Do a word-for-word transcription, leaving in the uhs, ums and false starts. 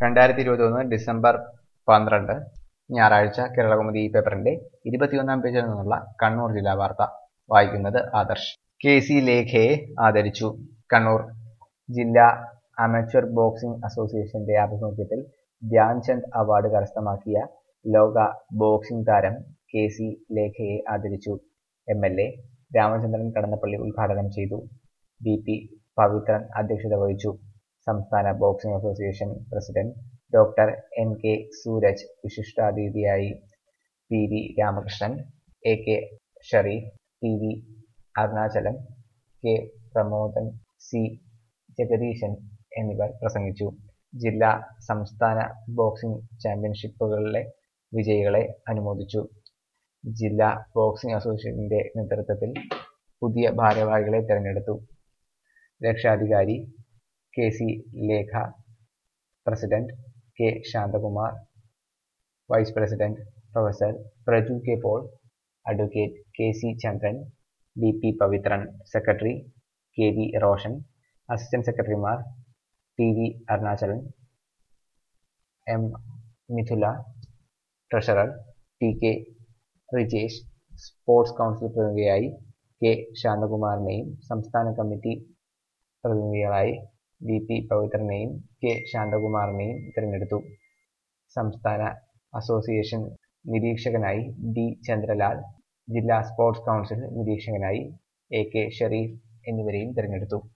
രണ്ടായിരത്തി ഇരുപത്തിയൊന്ന് ഡിസംബർ പന്ത്രണ്ട് ഞായറാഴ്ച കേരളകൗമുദി ഈ പേപ്പറിന്റെ ഇരുപത്തിയൊന്നാം പേജിൽ നിന്നുള്ള കണ്ണൂർ ജില്ലാ വാർത്ത വായിക്കുന്നത് ആദർശ്. കെ സി ലേഖയെ ആദരിച്ചു. കണ്ണൂർ ജില്ലാ അമച്വർ ബോക്സിംഗ് അസോസിയേഷന്റെ ആഭിമുഖ്യത്തിൽ ധ്യാൻചന്ദ് അവാർഡ് കരസ്ഥമാക്കിയ ലോക ബോക്സിംഗ് താരം കെ സി ലേഖയെ ആദരിച്ചു. M L A Ramachandran Kadannappally ഉദ്ഘാടനം ചെയ്തു. ബി പി പവിത്രൻ അധ്യക്ഷത വഹിച്ചു. സംസ്ഥാന boxing association president doctor N K Sooraj വിശിഷ്ടാതിഥിയായി. P V Ramakrishnan, A K Shareef, T V Arunachalam, K Pramodan, C Jagadeeshan എന്നിവർ പ്രസംഗിച്ചു. ജില്ലാ സംസ്ഥാന ബോക്സിംഗ് ചാമ്പ്യൻഷിപ്പുകളിലെ വിജയികളെ അനുമോദിച്ചു. ജില്ലാ ബോക്സിംഗ് അസോസിയേഷന്റെ നേതൃത്വത്തിൽ പുതിയ ഭാരവാഹികളെ തെരഞ്ഞെടുത്തു. രക്ഷാധികാരി K C Lekha, president K Shanthakumar, vice president professor Praju K Paul, advocate K C Chandran, B P Pavithran, secretary K V Roshan, assistant സെക്രട്ടറിമാർ T V Arunachalan, M Mithula, treasurer T K Rijesh, sports council പ്രതിനിധിയായി കെ ശാന്തകുമാറിനെയും സംസ്ഥാന കമ്മിറ്റി പ്രതിനിധികളായി വി പി പവിത്രനെയും കെ ശാന്തകുമാറിനെയും തിരഞ്ഞെടുത്തു. സംസ്ഥാന association നിരീക്ഷകനായി ഡി ചന്ദ്രലാൽ, ജില്ലാ സ്പോർട്സ് കൗൺസിൽ നിരീക്ഷകനായി എ കെ ഷറീഫ് എന്നിവരെയും തിരഞ്ഞെടുത്തു.